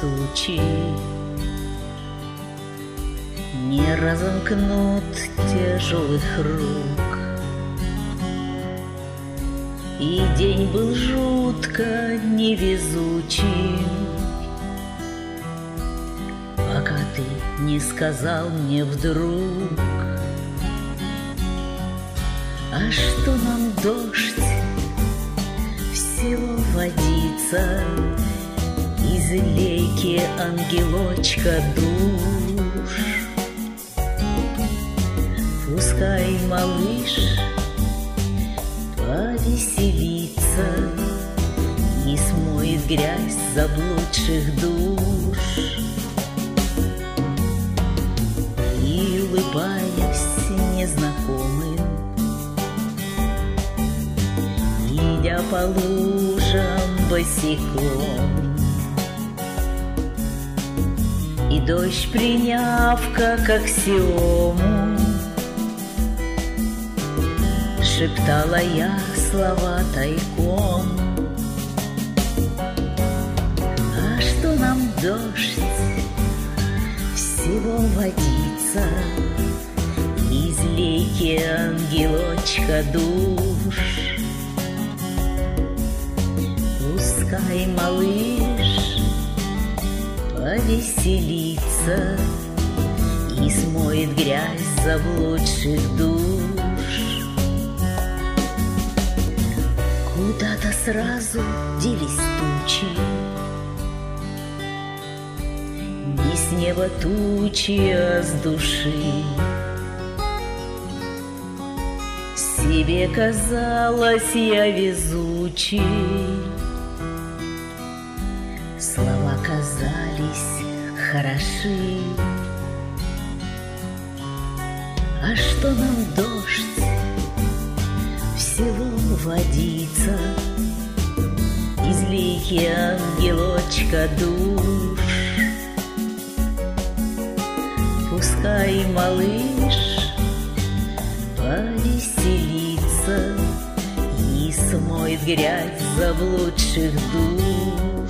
стучи, не разомкнут тяжелых рук. И день был жутко невезучий, пока ты не сказал мне вдруг: а что нам дождь, всего водица, из лейки ангелочка душ. Пускай малыш повеселится и смоет грязь заблудших душ. И, улыбаясь незнакомым, идя по лужам босиком, и дождь приняв как аксиому, шептала я слова тайком. А что нам дождь, всего водица, из лейки ангелочка душ. Пускай малыш повеселится и смоет грязь заблудших душ. Куда-то сразу делись тучи, не с неба тучи, а с души. Себе казалось я везучий, слова казались хороши. А что нам дождь, всего водица, из лейки ангелочка душ. Пускай малыш повеселится и смоет грязь заблудших душ.